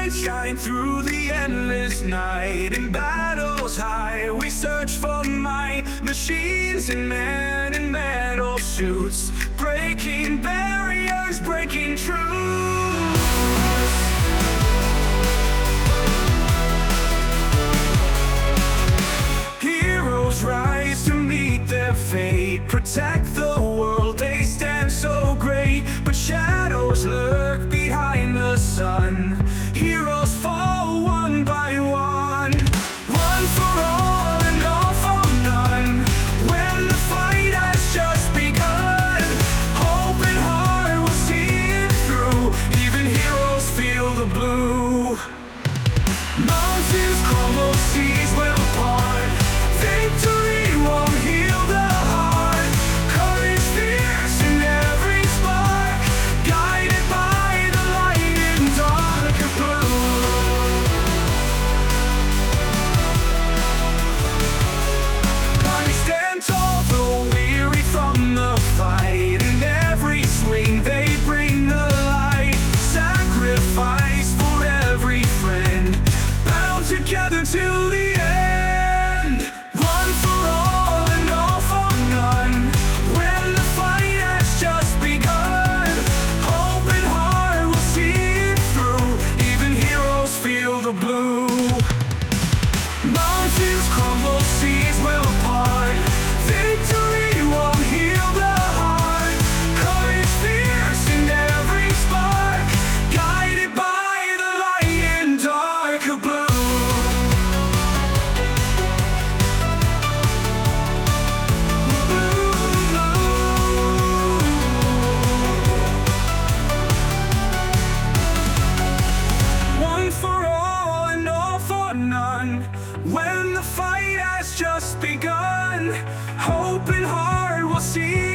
light shine through the endless night. In battles high, we search for might. Machines and men in metal suits, breaking barriers, breaking truths. Heroes rise to meet their fate, protect the world, they stand so great. But shadows lurk behind the sun, heroes fall one by one. One for all and all for none, when the fight has just begun. Hope and heart will see it through, even heroes feel the blue. Mountains crumble, seas will part, victory won't heal the heart. Courage fierce in every spark, guided by the light in darker blue. I stand tall, though weary from the fight. In every swing they bring the light, sacrifice for every friend, bound together till the end. One for all and all for none, when the fight has just begun. Hope and heart will see it through, even heroes feel the blue. Mountains crumble, seas will part, victory won't heal the heart. Courage fierce in every spark, guided by the light in darker blue. One for all and all for none, when the fight has just begun. Hope and heart will see